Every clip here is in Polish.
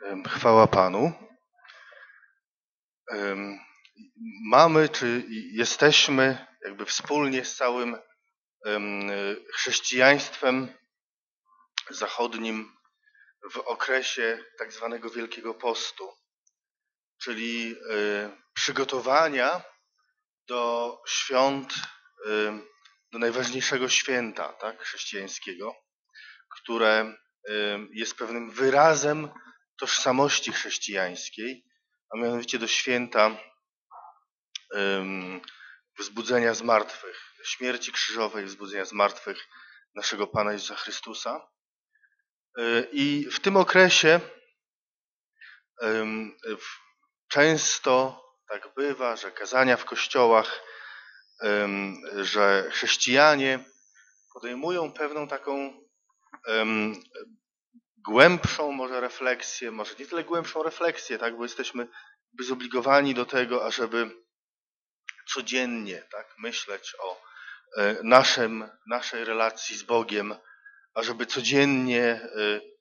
Chwała Panu. Mamy, czy jesteśmy jakby wspólnie z całym chrześcijaństwem zachodnim w okresie tak zwanego Wielkiego Postu, czyli przygotowania do świąt, do najważniejszego święta, tak, chrześcijańskiego, które jest pewnym wyrazem tożsamości chrześcijańskiej, a mianowicie do święta wzbudzenia z martwych, śmierci krzyżowej, wzbudzenia z martwych naszego Pana Jezusa Chrystusa. I w tym okresie często tak bywa, że kazania w kościołach, że chrześcijanie podejmują pewną taką głębszą może refleksję, może nie tyle głębszą refleksję, tak, bo jesteśmy zobligowani do tego, ażeby codziennie tak myśleć o naszej relacji z Bogiem, ażeby codziennie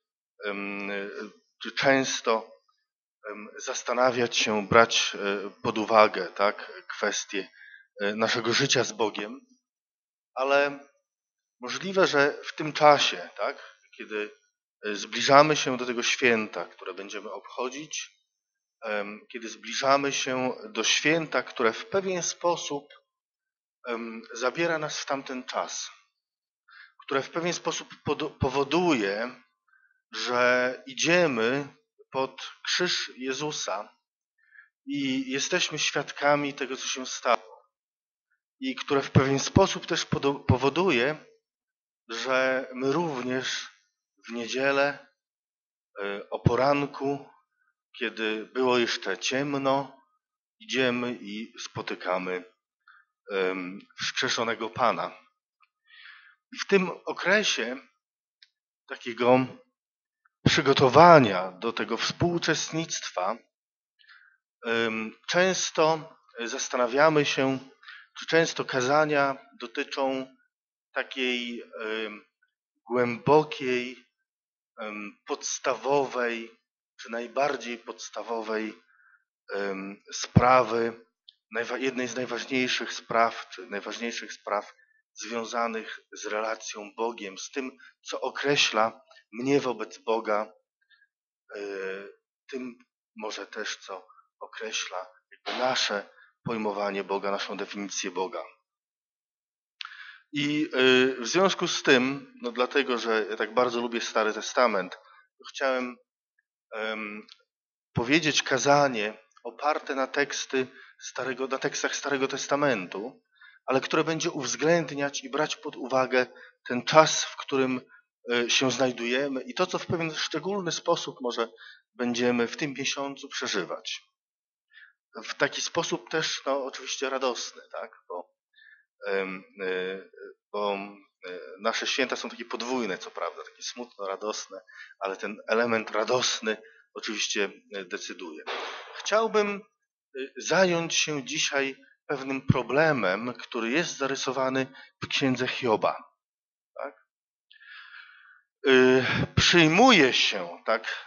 czy często zastanawiać się, brać pod uwagę tak, kwestie naszego życia z Bogiem, ale możliwe, że w tym czasie, tak, kiedy zbliżamy się do tego święta, które będziemy obchodzić, kiedy zbliżamy się do święta, które w pewien sposób zabiera nas w tamten czas, które w pewien sposób powoduje, że idziemy pod krzyż Jezusa i jesteśmy świadkami tego, co się stało. I które w pewien sposób też powoduje, że my również w niedzielę o poranku, kiedy było jeszcze ciemno, idziemy i spotykamy wskrzeszonego Pana. I w tym okresie takiego przygotowania do tego współuczestnictwa często zastanawiamy się, czy często kazania dotyczą takiej głębokiej, podstawowej, czy najbardziej podstawowej sprawy, jednej z najważniejszych spraw, czy najważniejszych spraw związanych z relacją Bogiem, z tym, co określa mnie wobec Boga, tym może też, co określa nasze pojmowanie Boga, naszą definicję Boga. I w związku z tym, no dlatego, że ja tak bardzo lubię Stary Testament, chciałem powiedzieć kazanie oparte na tekstach Starego Testamentu, ale które będzie uwzględniać i brać pod uwagę ten czas, w którym się znajdujemy i to, co w pewien szczególny sposób może będziemy w tym miesiącu przeżywać. W taki sposób też, no oczywiście radosny, tak? Bo nasze święta są takie podwójne, co prawda, takie smutno-radosne, ale ten element radosny oczywiście decyduje. Chciałbym zająć się dzisiaj pewnym problemem, który jest zarysowany w księdze Hioba. Tak? Przyjmuje się tak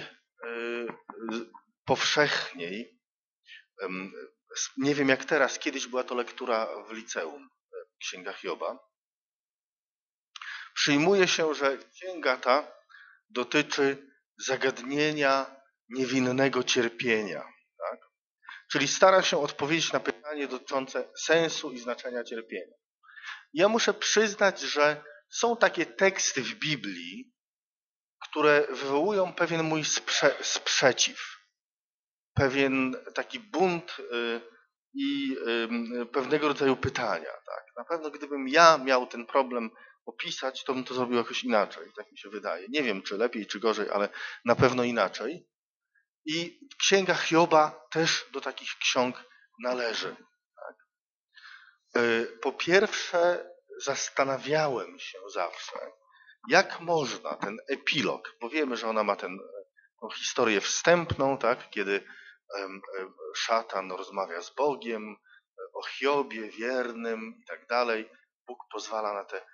najpowszechniej, nie wiem jak teraz, kiedyś była to lektura w liceum, księga Hioba. Przyjmuje się, że księga ta dotyczy zagadnienia niewinnego cierpienia. Tak? Czyli stara się odpowiedzieć na pytanie dotyczące sensu i znaczenia cierpienia. Ja muszę przyznać, że są takie teksty w Biblii, które wywołują pewien mój sprzeciw, pewien taki bunt i pewnego rodzaju pytania. Tak? Na pewno gdybym ja miał ten problem opisać, to bym to zrobił jakoś inaczej, tak mi się wydaje. Nie wiem, czy lepiej, czy gorzej, ale na pewno inaczej. I księga Hioba też do takich ksiąg należy. Tak? Po pierwsze, zastanawiałem się zawsze, jak można ten epilog, bo wiemy, że ona ma tę historię wstępną, tak? Kiedy szatan rozmawia z Bogiem, o Hiobie wiernym i tak dalej. Bóg pozwala na te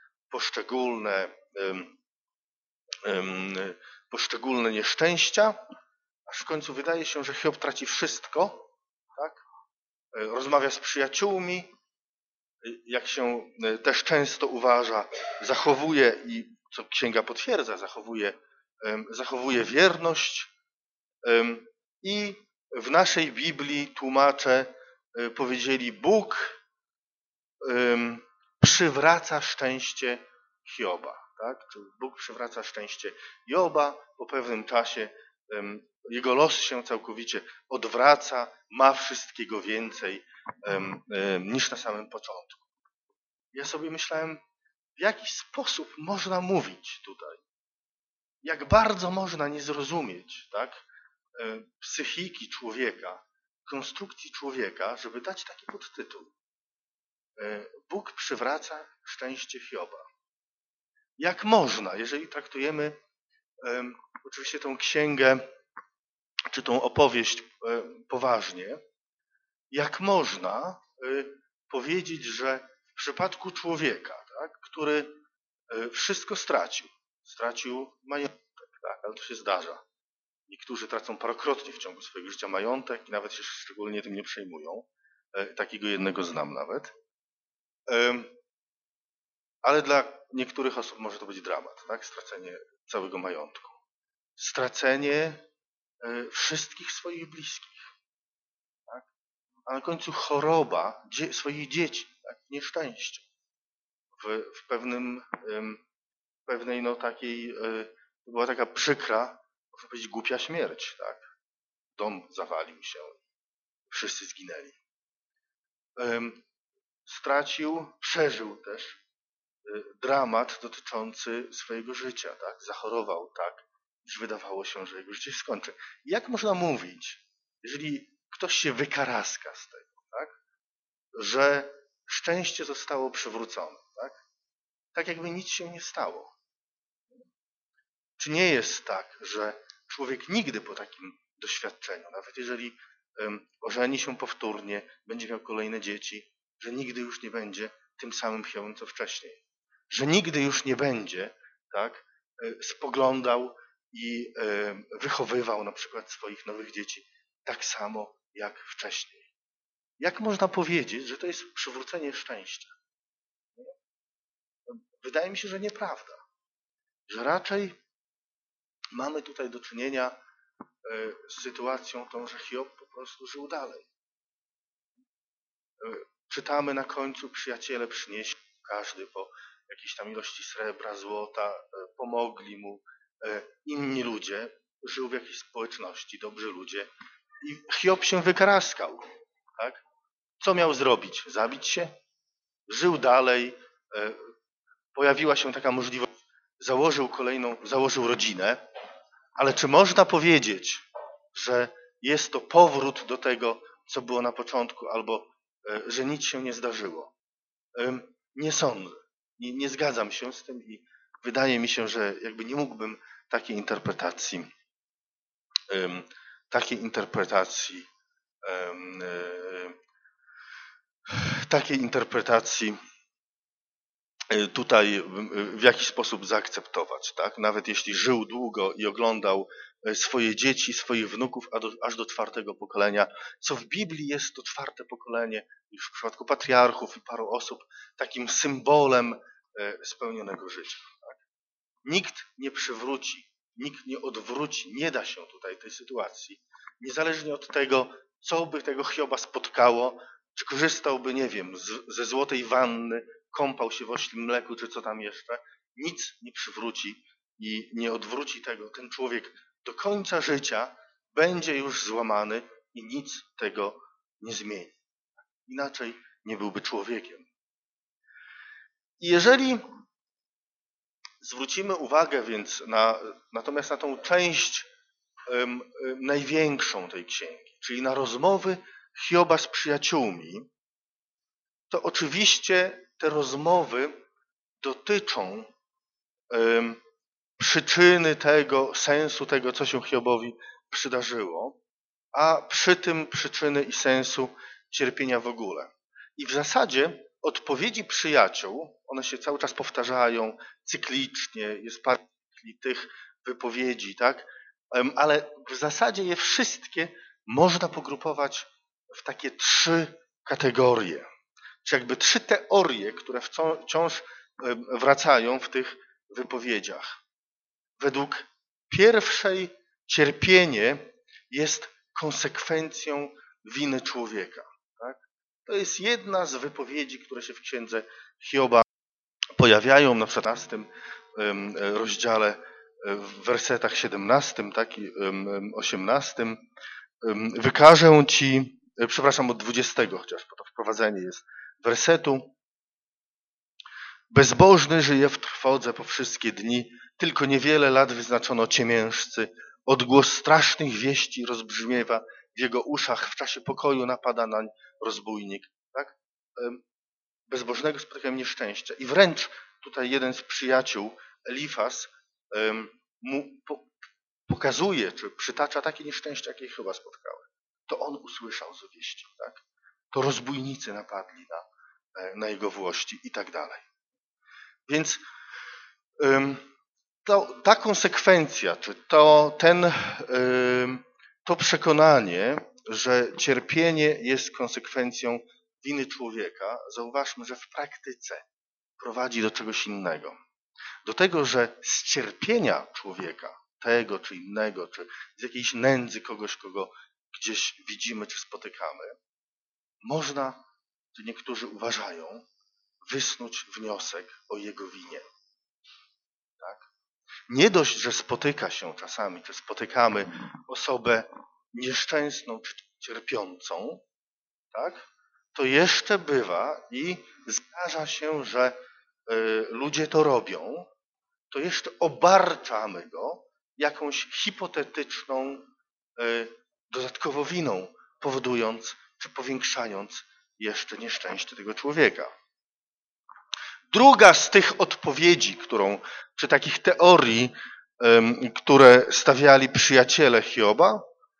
poszczególne nieszczęścia, aż w końcu wydaje się, że Hiob traci wszystko, tak? Rozmawia z przyjaciółmi, jak się też często uważa, zachowuje, i co księga potwierdza, zachowuje wierność. I w naszej Biblii tłumacze powiedzieli, Bóg przywraca szczęście Hioba. Tak? Czyli Bóg przywraca szczęście Joba, po pewnym czasie jego los się całkowicie odwraca, ma wszystkiego więcej niż na samym początku. Ja sobie myślałem, w jaki sposób można mówić tutaj, jak bardzo można nie zrozumieć, tak, psychiki człowieka, konstrukcji człowieka, żeby dać taki podtytuł. Bóg przywraca szczęście Hioba. Jak można, jeżeli traktujemy oczywiście tą księgę, czy tą opowieść poważnie, jak można powiedzieć, że w przypadku człowieka, tak, który wszystko stracił majątek, tak, ale to się zdarza. Niektórzy tracą parokrotnie w ciągu swojego życia majątek i nawet się szczególnie tym nie przejmują. Takiego jednego znam nawet. Ale dla niektórych osób może to być dramat, tak? Stracenie całego majątku. Stracenie wszystkich swoich bliskich. Tak? A na końcu choroba swoich dzieci, tak? Nieszczęście. W pewnej no takiej, była taka przykra, można powiedzieć głupia śmierć, tak? Dom zawalił się, wszyscy zginęli. Przeżył też dramat dotyczący swojego życia, tak? Zachorował tak, iż wydawało się, że jego życie się skończy. Jak można mówić, jeżeli ktoś się wykaraska z tego, tak? Że szczęście zostało przywrócone, tak? Tak jakby nic się nie stało. Czy nie jest tak, że człowiek nigdy po takim doświadczeniu, nawet jeżeli ożeni się powtórnie, będzie miał kolejne dzieci, że nigdy już nie będzie tym samym Hiobem, co wcześniej. Że nigdy już nie będzie, tak, spoglądał i wychowywał na przykład swoich nowych dzieci tak samo jak wcześniej. Jak można powiedzieć, że to jest przywrócenie szczęścia? Wydaje mi się, że nieprawda. Że raczej mamy tutaj do czynienia z sytuacją tą, że Hiob po prostu żył dalej. Czytamy na końcu, przyjaciele przynieśli każdy po jakiejś tam ilości srebra, złota, pomogli mu. Inni ludzie, żył w jakiejś społeczności, dobrzy ludzie. I Hiob się wykaraskał. Tak? Co miał zrobić? Zabić się? Żył dalej. Pojawiła się taka możliwość. Założył rodzinę. Ale czy można powiedzieć, że jest to powrót do tego, co było na początku, albo że nic się nie zdarzyło? Nie sądzę. Nie zgadzam się z tym i wydaje mi się, że jakby nie mógłbym takiej interpretacji tutaj w jakiś sposób zaakceptować, tak? Nawet jeśli żył długo i oglądał swoje dzieci, swoich wnuków aż do 4. pokolenia, co w Biblii jest to 4. pokolenie, już w przypadku patriarchów i paru osób, takim symbolem spełnionego życia. Tak? Nikt nie przywróci, nikt nie odwróci, nie da się tutaj tej sytuacji. Niezależnie od tego, co by tego Hioba spotkało, czy korzystałby, nie wiem, ze złotej wanny, kąpał się w oślim mleku, czy co tam jeszcze, nic nie przywróci i nie odwróci tego. Ten człowiek do końca życia będzie już złamany i nic tego nie zmieni. Inaczej nie byłby człowiekiem. I jeżeli zwrócimy uwagę więc natomiast na tą część największą tej księgi, czyli na rozmowy Hioba z przyjaciółmi, to oczywiście te rozmowy dotyczą przyczyny tego, sensu tego, co się Hiobowi przydarzyło, a przy tym przyczyny i sensu cierpienia w ogóle. I w zasadzie odpowiedzi przyjaciół, one się cały czas powtarzają cyklicznie, jest parę tych wypowiedzi, tak? ale w zasadzie je wszystkie można pogrupować w takie 3 kategorie. Czy jakby 3 teorie, które wciąż wracają w tych wypowiedziach. Według pierwszej cierpienie jest konsekwencją winy człowieka. Tak? To jest jedna z wypowiedzi, które się w księdze Hioba pojawiają, na przykład w 15 rozdziale, w wersetach 17 tak, i 18. Wykażę ci, przepraszam, od 20, chociaż to wprowadzenie jest wersetu. Bezbożny żyje w trwodze po wszystkie dni, tylko niewiele lat wyznaczono ciemiężcy. Odgłos strasznych wieści rozbrzmiewa w jego uszach, w czasie pokoju napada nań rozbójnik. Tak? Bezbożnego spotykają nieszczęścia. I wręcz tutaj jeden z przyjaciół, Elifas, mu pokazuje, czy przytacza takie nieszczęścia, jakie chyba spotkały. To on usłyszał z wieści. Tak? To rozbójnicy napadli na jego włości i tak dalej. Więc ta konsekwencja, czy to przekonanie, że cierpienie jest konsekwencją winy człowieka, zauważmy, że w praktyce prowadzi do czegoś innego. Do tego, że z cierpienia człowieka, tego czy innego, czy z jakiejś nędzy kogoś, kogo gdzieś widzimy czy spotykamy, można, czy niektórzy uważają, wysnuć wniosek o jego winie. Tak? Nie dość, że spotyka się czasami, czy spotykamy osobę nieszczęsną, czy cierpiącą, tak? To jeszcze bywa i zdarza się, że ludzie to robią, to jeszcze obarczamy go jakąś hipotetyczną dodatkowo winą, powodując czy powiększając jeszcze nieszczęście tego człowieka. Druga z tych odpowiedzi, czy takich teorii, które stawiali przyjaciele Hioba,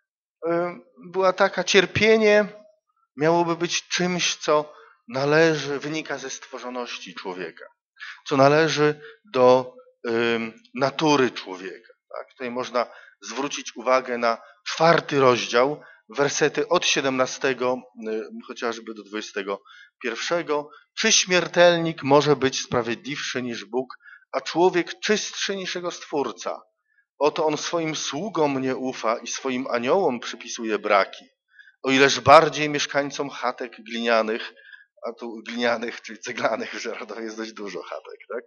była taka: cierpienie miałoby być czymś, co wynika ze stworzoności człowieka, co należy do natury człowieka. Tak? Tutaj można zwrócić uwagę na 4 rozdział, wersety od 17 chociażby do 21. Czy śmiertelnik może być sprawiedliwszy niż Bóg, a człowiek czystszy niż jego Stwórca? Oto on swoim sługom nie ufa i swoim aniołom przypisuje braki. O ileż bardziej mieszkańcom chatek glinianych, a tu glinianych, czyli ceglanych w Żerodowie jest dość dużo chatek, tak?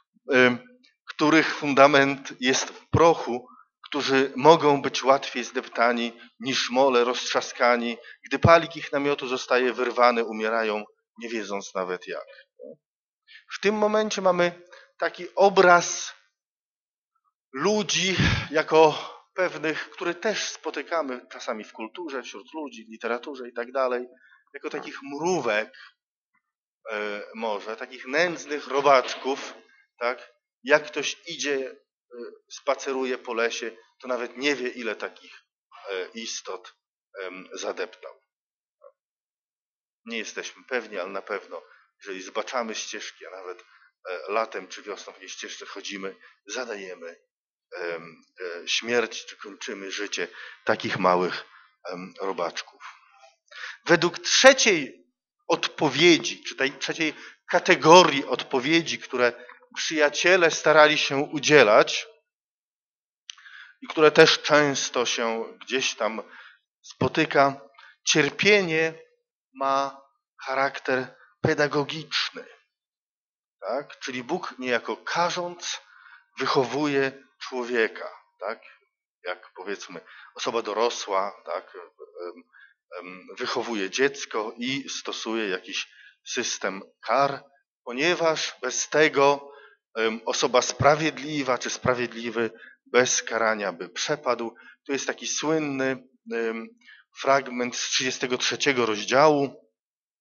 Których fundament jest w prochu, którzy mogą być łatwiej zdeptani niż mole roztrzaskani. Gdy palik ich namiotu zostaje wyrwany, umierają, nie wiedząc nawet jak. W tym momencie mamy taki obraz ludzi jako pewnych, które też spotykamy czasami w kulturze, wśród ludzi, w literaturze i tak dalej, jako takich mrówek może, takich nędznych robaczków, tak? Jak ktoś idzie, spaceruje po lesie, to nawet nie wie, ile takich istot zadeptał. Nie jesteśmy pewni, ale na pewno, jeżeli zbaczamy ścieżki, a nawet latem czy wiosną w tej ścieżce chodzimy, zadajemy śmierć, czy kończymy życie takich małych robaczków. Według trzeciej odpowiedzi, czy tej trzeciej kategorii odpowiedzi, które przyjaciele starali się udzielać i które też często się gdzieś tam spotyka, cierpienie ma charakter pedagogiczny. Tak? Czyli Bóg niejako karząc wychowuje człowieka. Tak? Jak powiedzmy osoba dorosła, tak? Wychowuje dziecko i stosuje jakiś system kar, ponieważ bez tego osoba sprawiedliwa czy sprawiedliwy bez karania by przepadł. To jest taki słynny fragment z 33 rozdziału.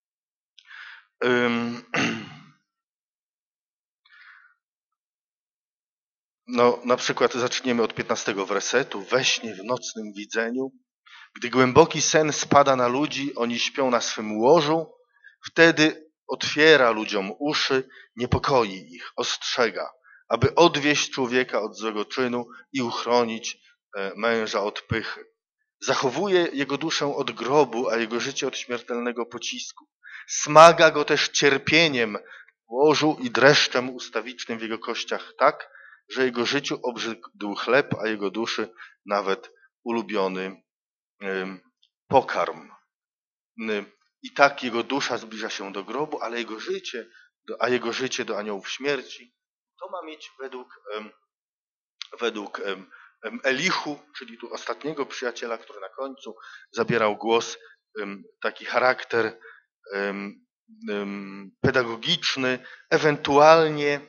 No, na przykład zaczniemy od 15 wersetu. We śnie, w nocnym widzeniu, gdy głęboki sen spada na ludzi, oni śpią na swym łożu, wtedy otwiera ludziom uszy, niepokoi ich, ostrzega, aby odwieść człowieka od złego czynu i uchronić męża od pychy. Zachowuje jego duszę od grobu, a jego życie od śmiertelnego pocisku. Smaga go też cierpieniem w łożu i dreszczem ustawicznym w jego kościach tak, że jego życiu obrzydł chleb, a jego duszy nawet ulubiony pokarm. I tak jego dusza zbliża się do grobu, ale jego życie do aniołów śmierci. To ma mieć według Elihu, czyli tu ostatniego przyjaciela, który na końcu zabierał głos, taki charakter pedagogiczny. Ewentualnie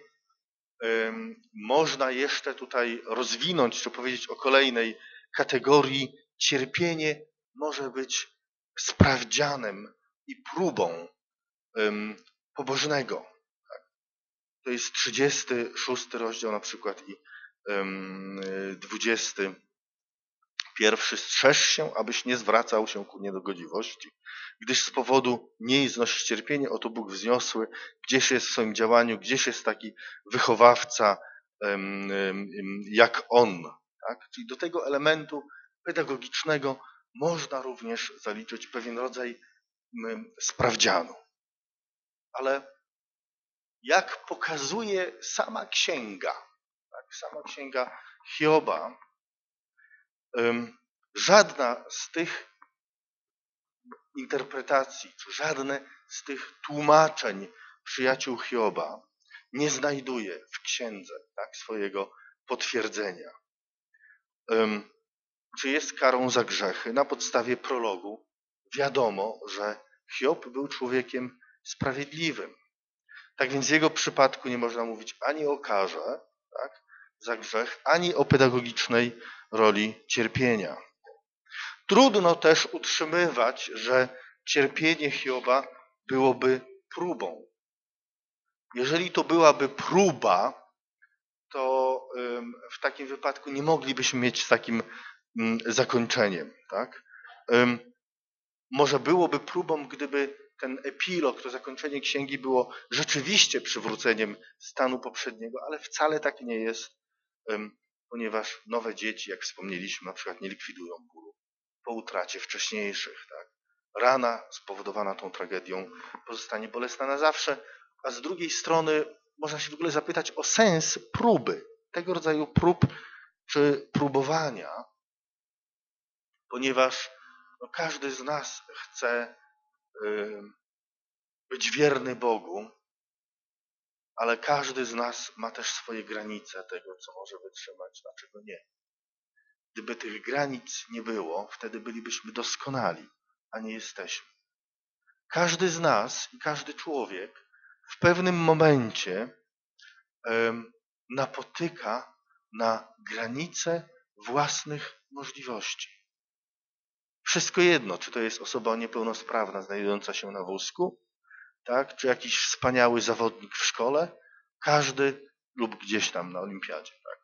można jeszcze tutaj rozwinąć, czy powiedzieć o kolejnej kategorii. Cierpienie może być sprawdzianem i próbą pobożnego. To jest 36 rozdział na przykład i 21. Strzeż się, abyś nie zwracał się ku niedogodziwości, gdyż z powodu niej znosisz cierpienie, oto Bóg wzniosły, gdzieś jest w swoim działaniu, gdzieś jest taki wychowawca jak on. Tak? Czyli do tego elementu pedagogicznego można również zaliczyć pewien rodzaj sprawdzianu. Ale jak pokazuje sama księga, tak, sama księga Hioba, żadna z tych interpretacji, czy żadne z tych tłumaczeń przyjaciół Hioba nie znajduje w księdze tak, swojego potwierdzenia. Czy jest karą za grzechy? Na podstawie prologu wiadomo, że Hiob był człowiekiem sprawiedliwym. Tak więc w jego przypadku nie można mówić ani o karze tak, za grzech, ani o pedagogicznej roli cierpienia. Trudno też utrzymywać, że cierpienie Hioba byłoby próbą. Jeżeli to byłaby próba, to w takim wypadku nie moglibyśmy mieć z takim zakończeniem. Tak? Może byłoby próbą, gdyby ten epilog, to zakończenie księgi było rzeczywiście przywróceniem stanu poprzedniego, ale wcale tak nie jest, ponieważ nowe dzieci, jak wspomnieliśmy, na przykład nie likwidują bólu po utracie wcześniejszych. Tak? Rana spowodowana tą tragedią pozostanie bolesna na zawsze, a z drugiej strony można się w ogóle zapytać o sens próby, tego rodzaju prób czy próbowania, ponieważ każdy z nas chce być wierny Bogu, ale każdy z nas ma też swoje granice tego, co może wytrzymać, a czego nie. Gdyby tych granic nie było, wtedy bylibyśmy doskonali, a nie jesteśmy. Każdy z nas i każdy człowiek w pewnym momencie napotyka na granice własnych możliwości. Wszystko jedno, czy to jest osoba niepełnosprawna znajdująca się na wózku, tak, czy jakiś wspaniały zawodnik w szkole, każdy lub gdzieś tam na olimpiadzie. Tak.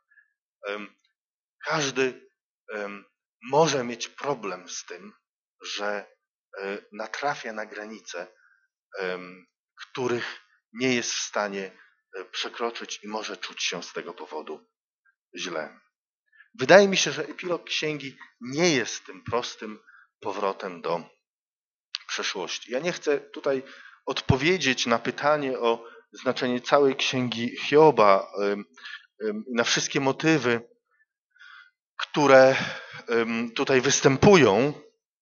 Każdy może mieć problem z tym, że natrafia na granice, których nie jest w stanie przekroczyć i może czuć się z tego powodu źle. Wydaje mi się, że epilog księgi nie jest tym prostym powrotem do przeszłości. Ja nie chcę tutaj odpowiedzieć na pytanie o znaczenie całej księgi Hioba, na wszystkie motywy, które tutaj występują,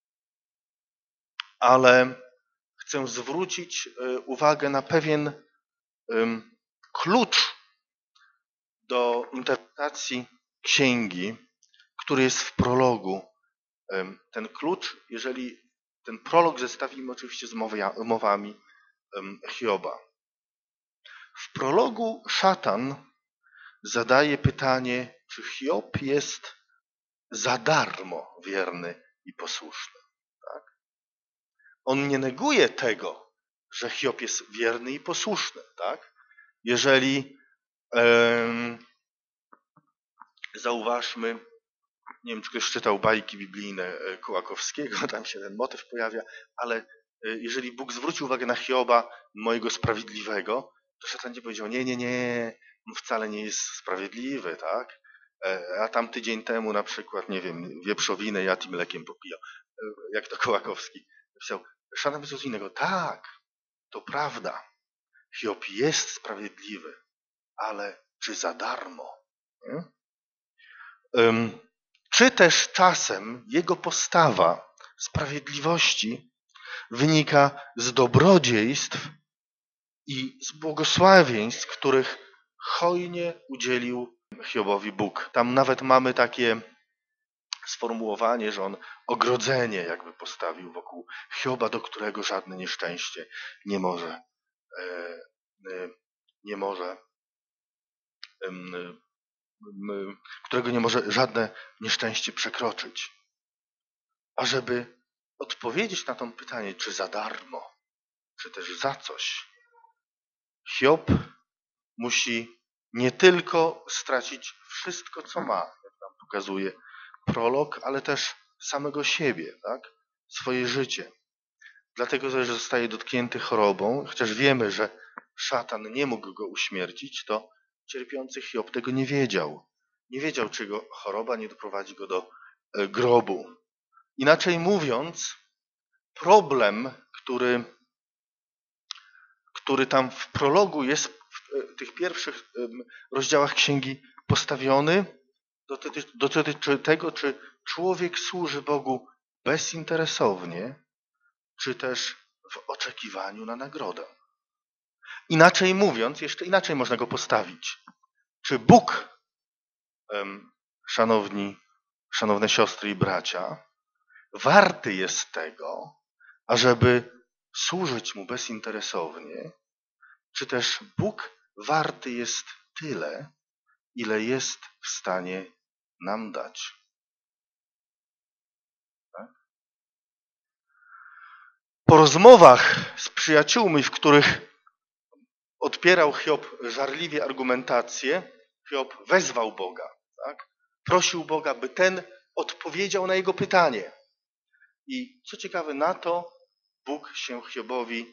ale chcę zwrócić uwagę na pewien klucz do interpretacji księgi, który jest w prologu. Ten klucz, jeżeli ten prolog zestawimy oczywiście z mowami Hioba. W prologu szatan zadaje pytanie, czy Hiob jest za darmo wierny i posłuszny. Tak? On nie neguje tego, że Hiob jest wierny i posłuszny. Tak? Jeżeli zauważmy, nie wiem, czy ktoś czytał bajki biblijne Kołakowskiego, tam się ten motyw pojawia, ale jeżeli Bóg zwrócił uwagę na Hioba, mojego sprawiedliwego, to szatan nie powiedział, nie, on wcale nie jest sprawiedliwy, tak? a tam tydzień temu na przykład, nie wiem, wieprzowinę jadł i mlekiem popijał. Jak to Kołakowski napisał. Szanowny coś innego. Tak, to prawda. Hiob jest sprawiedliwy, ale czy za darmo? Nie? Czy też czasem jego postawa sprawiedliwości wynika z dobrodziejstw i z błogosławieństw, których hojnie udzielił Hiobowi Bóg. Tam nawet mamy takie sformułowanie, że on ogrodzenie jakby postawił wokół Hioba, do którego żadne nieszczęście nie może którego nie może żadne nieszczęście przekroczyć. A żeby odpowiedzieć na to pytanie, czy za darmo, czy też za coś, Hiob musi nie tylko stracić wszystko, co ma, jak nam pokazuje prolog, ale też samego siebie, tak? Swoje życie. Dlatego też zostaje dotknięty chorobą, chociaż wiemy, że szatan nie mógł go uśmiercić, to cierpiący Hiob tego nie wiedział. Nie wiedział, czy go choroba nie doprowadzi go do grobu. Inaczej mówiąc, problem, który tam w prologu jest w tych pierwszych rozdziałach księgi postawiony, dotyczy tego, czy człowiek służy Bogu bezinteresownie, czy też w oczekiwaniu na nagrodę. Inaczej mówiąc, jeszcze inaczej można go postawić. Czy Bóg, szanowne siostry i bracia, warty jest tego, ażeby służyć Mu bezinteresownie, czy też Bóg warty jest tyle, ile jest w stanie nam dać. Tak? Po rozmowach z przyjaciółmi, w których odpierał Hiob żarliwie argumentację, Hiob wezwał Boga. Tak? Prosił Boga, by ten odpowiedział na jego pytanie. I co ciekawe, na to Bóg się Hiobowi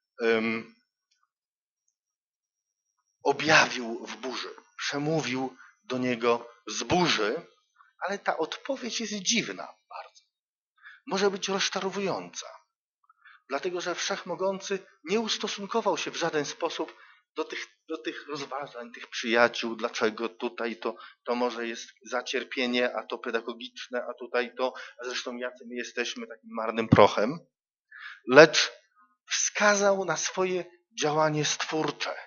objawił w burzy. Przemówił do niego z burzy, ale ta odpowiedź jest dziwna bardzo. Może być rozczarowująca. Dlatego, że Wszechmogący nie ustosunkował się w żaden sposób do tych rozważań, tych przyjaciół, dlaczego tutaj to może jest zacierpienie, a to pedagogiczne, a tutaj to, a zresztą jacy my jesteśmy takim marnym prochem, lecz wskazał na swoje działanie stwórcze.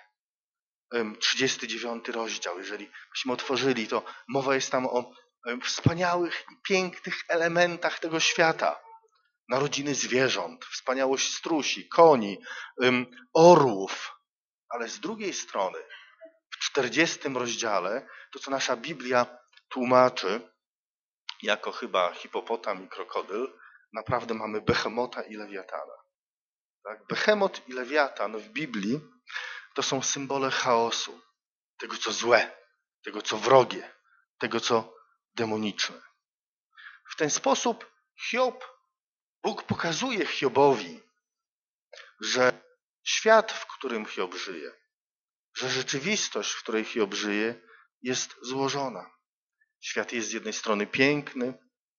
39 rozdział, jeżeli byśmy otworzyli, to mowa jest tam o wspaniałych i pięknych elementach tego świata. Narodziny zwierząt, wspaniałość strusi, koni, orłów. Ale z drugiej strony, w 40 rozdziale, to co nasza Biblia tłumaczy, jako chyba hipopotam i krokodyl, naprawdę mamy Behemota i Lewiatana. Tak? Behemot i Lewiatan w Biblii to są symbole chaosu, tego co złe, tego co wrogie, tego co demoniczne. W ten sposób Bóg pokazuje Hiobowi, że świat, w którym Hiob żyje, że rzeczywistość, w której Hiob żyje, jest złożona. Świat jest z jednej strony piękny,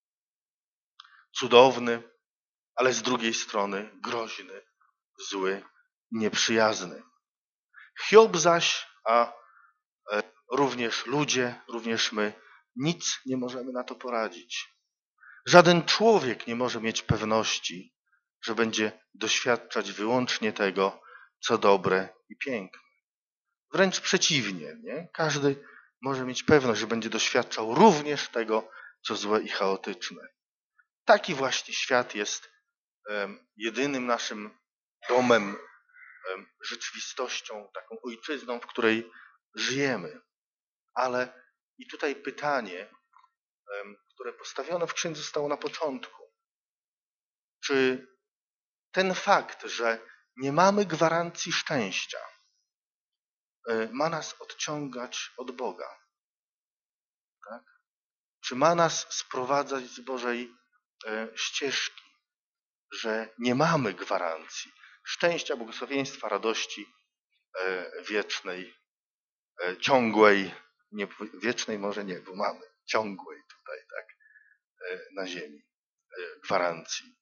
cudowny, ale z drugiej strony groźny, zły, nieprzyjazny. Hiob zaś, a również ludzie, również my, nic nie możemy na to poradzić. Żaden człowiek nie może mieć pewności, że będzie doświadczać wyłącznie tego, co dobre i piękne. Wręcz przeciwnie, nie? Każdy może mieć pewność, że będzie doświadczał również tego, co złe i chaotyczne. Taki właśnie świat jest jedynym naszym domem, rzeczywistością, taką ojczyzną, w której żyjemy. Ale i tutaj pytanie, które postawione w księdze zostało na początku. Czy ten fakt, że nie mamy gwarancji szczęścia, ma nas odciągać od Boga? Tak? Czy ma nas sprowadzać z Bożej ścieżki, że nie mamy gwarancji szczęścia, błogosławieństwa, radości wiecznej, ciągłej, Nie, wiecznej może nie, bo mamy ciągłej tutaj, tak, na ziemi, gwarancji.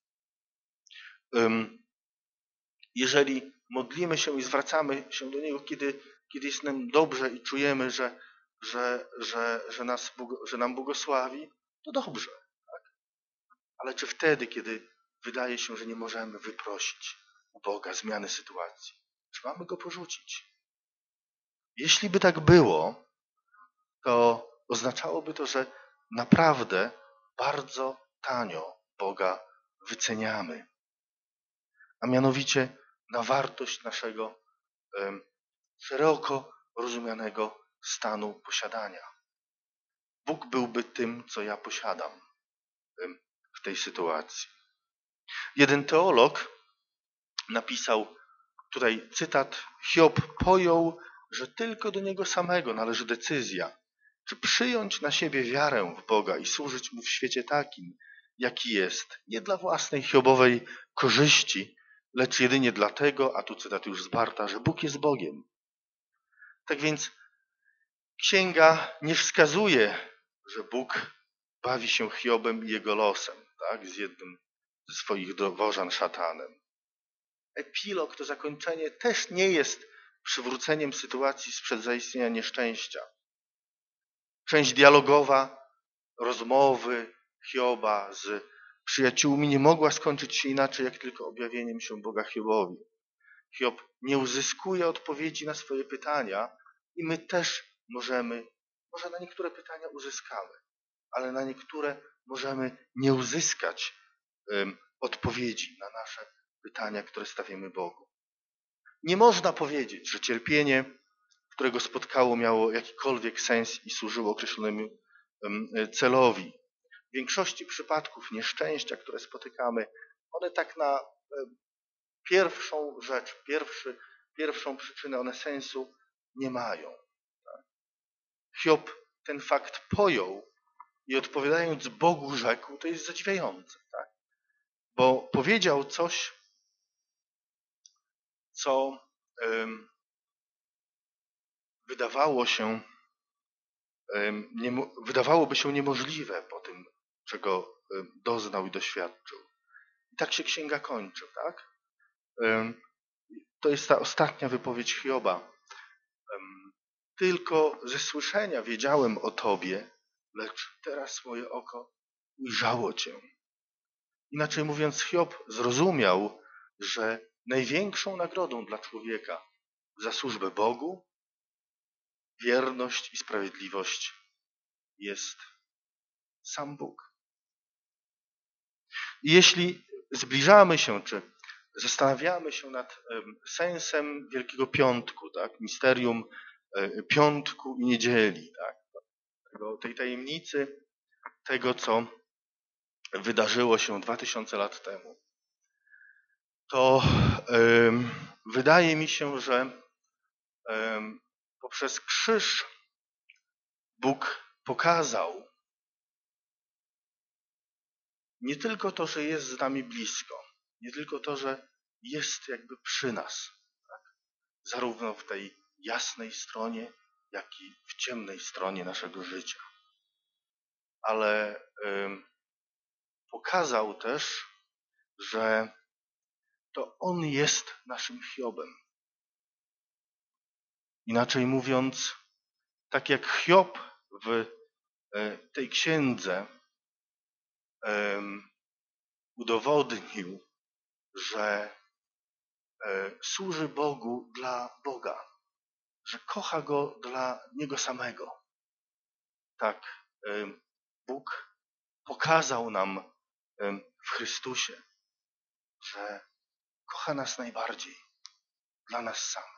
Jeżeli modlimy się i zwracamy się do Niego, kiedy jest nam dobrze i czujemy, że nam błogosławi, to dobrze. Tak? Ale czy wtedy, kiedy wydaje się, że nie możemy wyprosić u Boga zmiany sytuacji, czy mamy Go porzucić? Jeśli by tak było, to oznaczałoby to, że naprawdę bardzo tanio Boga wyceniamy. A mianowicie na wartość naszego szeroko rozumianego stanu posiadania. Bóg byłby tym, co ja posiadam w tej sytuacji. Jeden teolog napisał tutaj cytat: Hiob pojął, że tylko do niego samego należy decyzja, czy przyjąć na siebie wiarę w Boga i służyć Mu w świecie takim, jaki jest, nie dla własnej hiobowej korzyści, lecz jedynie dlatego, a tu cytat już z Bartha, że Bóg jest Bogiem. Tak więc księga nie wskazuje, że Bóg bawi się Hiobem i jego losem, tak, z jednym ze swoich dworzan, szatanem. Epilog, to zakończenie, też nie jest przywróceniem sytuacji sprzed zaistnienia nieszczęścia. Część dialogowa rozmowy Hioba z przyjaciółmi nie mogła skończyć się inaczej, jak tylko objawieniem się Boga Hiobowi. Hiob nie uzyskuje odpowiedzi na swoje pytania i my też może na niektóre pytania uzyskamy, ale na niektóre możemy nie uzyskać odpowiedzi na nasze pytania, które stawiamy Bogu. Nie można powiedzieć, że cierpienie, którego spotkało, miało jakikolwiek sens i służyło określonemu celowi. W większości przypadków nieszczęścia, które spotykamy, one tak na pierwszą rzecz, pierwszą przyczynę, one sensu nie mają. Tak? Hiob ten fakt pojął i odpowiadając Bogu rzekł, to jest zadziwiające. Tak? Bo powiedział coś, co wydawałoby się niemożliwe po tym, czego doznał i doświadczył. I tak się księga kończy, tak? To jest ta ostatnia wypowiedź Hioba. Tylko ze słyszenia wiedziałem o Tobie, lecz teraz moje oko ujrzało Cię. Inaczej mówiąc, Hiob zrozumiał, że największą nagrodą dla człowieka za służbę Bogu, wierność i sprawiedliwość jest sam Bóg. I jeśli zbliżamy się, czy zastanawiamy się nad sensem Wielkiego Piątku, tak, misterium Piątku i Niedzieli, tak, tej tajemnicy, tego, co wydarzyło się 2000 lat temu, to wydaje mi się, że poprzez krzyż Bóg pokazał nie tylko to, że jest z nami blisko, nie tylko to, że jest jakby przy nas, tak? Zarówno w tej jasnej stronie, jak i w ciemnej stronie naszego życia. Ale pokazał też, że to On jest naszym Hiobem. Inaczej mówiąc, tak jak Hiob w tej księdze udowodnił, że służy Bogu dla Boga, że kocha Go dla Niego samego. Tak, Bóg pokazał nam w Chrystusie, że kocha nas najbardziej dla nas samych.